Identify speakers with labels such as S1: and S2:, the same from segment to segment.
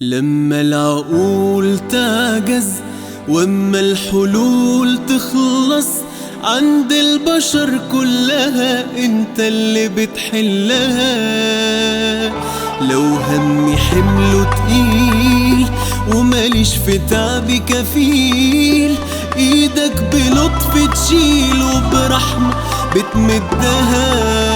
S1: لما العقول تعجز واما الحلول تخلص عند البشر كلها انت اللي بتحلها. لو همي حمله تقيل وماليش في تعبي كفيل، ايدك بلطف تشيل وبرحمة بتمدها.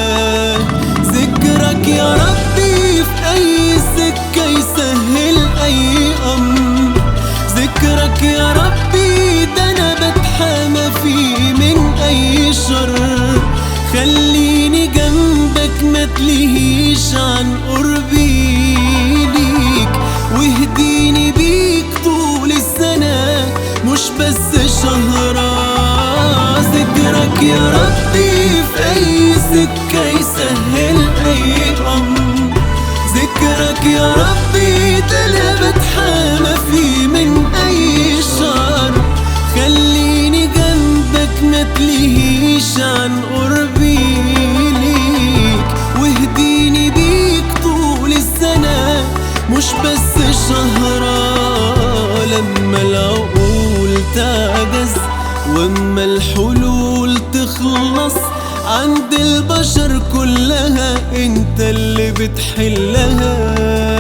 S1: ذكرك يا ربي في اي سكة يسهل اي امر، ذكرك يا ربي ده انا بتحامى فيه من اي شر. خليني جنبك ما تلهيش عن قربي ليك، واهديني بيك طول السنة مش بس شهرة. ذكرك يا ربي في اي سكة يسهل اي امر، ذكرك يا ربي ده انا بتحامى فيه من اي شر. خليني جنبك ما تلهيش عن قربي ليك، واهديني بيك طول السنة مش بس شهرة. لما العقول تعجز واما الحلول تخلص عند البشر كلها انت اللي بتحلها.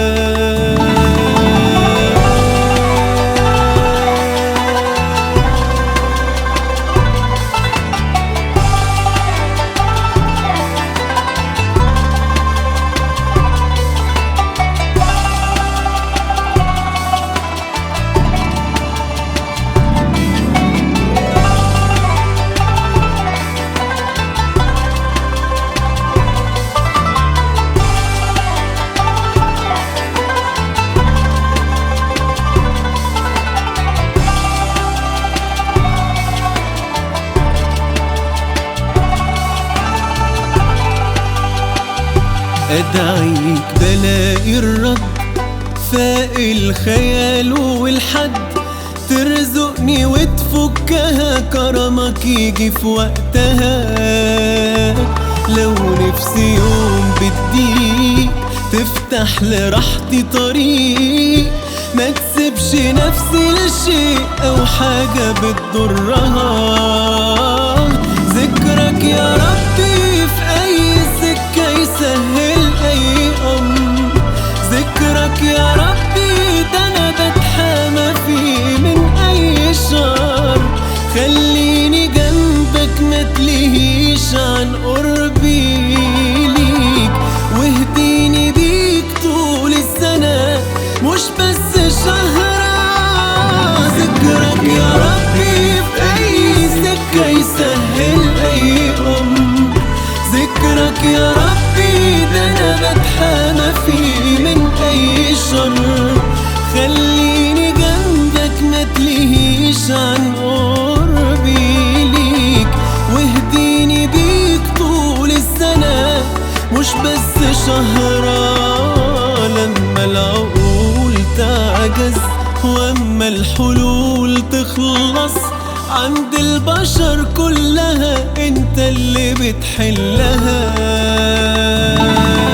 S1: أدعيك بلاقي الرد فاق الخيال والحد، ترزقني وتفكها كرمك يجي في وقتها. لو نفسي يوم بالضيق تفتح لراحتي طريق، ما تسيبش نفسي لشيء أو حاجة بتضرها. ذكرك يا ربي في أي سكة يسهل أي أمر، ذكرك يا ربي ده أنا بتحامى فيه من أي شر. خليني جنبك ما تلهيش عن قربي ليك، واهديني بيك طول السنة مش بس شهرة. ذكرك يا ربي في أي سكة يسهل أي أمر، ذكرك يا ربي ده أنا بتحامى فيه من أي شر. خليني جنبك ما تلهيش عن قربي ليك، واهديني بيك طول السنة مش بس شهرة. لما العقول تعجز واما الحلول تخلص عند البشر كلها انت اللي بتحلها.